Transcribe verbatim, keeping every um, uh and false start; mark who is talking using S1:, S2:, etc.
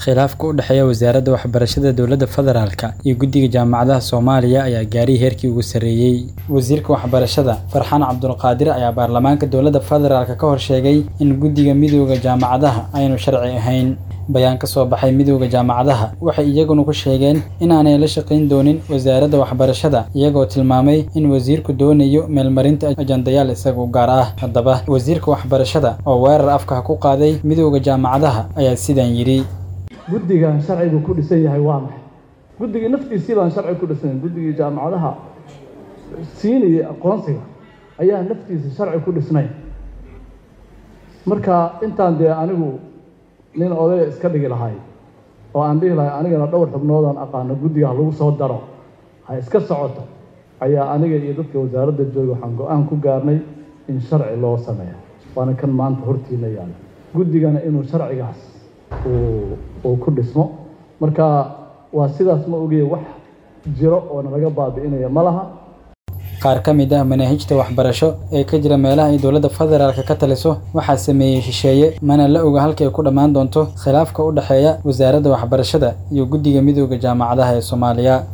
S1: khilaafka u dhexeeya wasaaradda waxbarashada dowladda federaalka iyo guddiga jaamacadaha Soomaaliya ayaa gaaray heerkii ugu sareeyay. Wasiirka waxbarashada Farxaan Cabdulqaadir ayaa baarlamaanka dowladda federaalka ka hor sheegay in guddiga midowga jaamacadaha aynu sharci ahayn. Bayaan ka soo baxay midowga jaamacadaha waxay iyaguna ku sheegeen in aanay la shaqayn doonin wasaaradda waxbarashada, iyagoo tilmaamay in wasiirku doonayo meelmarinta ajandayaal isaga u gaar ah. Haddaba wasiirka waxbarashada oo weerar afka ku qaaday midowga jaamacadaha ayaa sidan yiri:
S2: guddigan sharcigu ku dhisan yahay waa maxay? guddiga naftiisii baan sharci ku dhisan. guddiga jaamacadaha siinaya aqoonsiga ayaa naftiisa sharci ku dhisnay. marka intaan dee anigu nin oday iska dhigi lahay oo aan dhihi lahay anigana dhowr xubnood aan aqaano guddiga lagu soo daro ha iska socoto, ayaa aniga iyo dadka wasaaradda jooga waxaan go'aan ku gaarnay in sharci loo sameeyo. waana kan maanta hortiina yaala, guddigana inuu sharcigaas uu ku dhismo. marka waa sidaas, ma ogeey wax jiro oo naga baabi'inaya ma laha.
S1: qaar ka mid ah manhajta waxbarasho ee ka jira meelaha ay dowladda federaalka ka taliso waxaa sameeyay shisheeye, mana la oga halka ay ku dhamaan doonto khilaafka u dhaxeeya wasaaradda waxbarashada iyo guddiga midowga jaamacadaha ee Soomaaliya.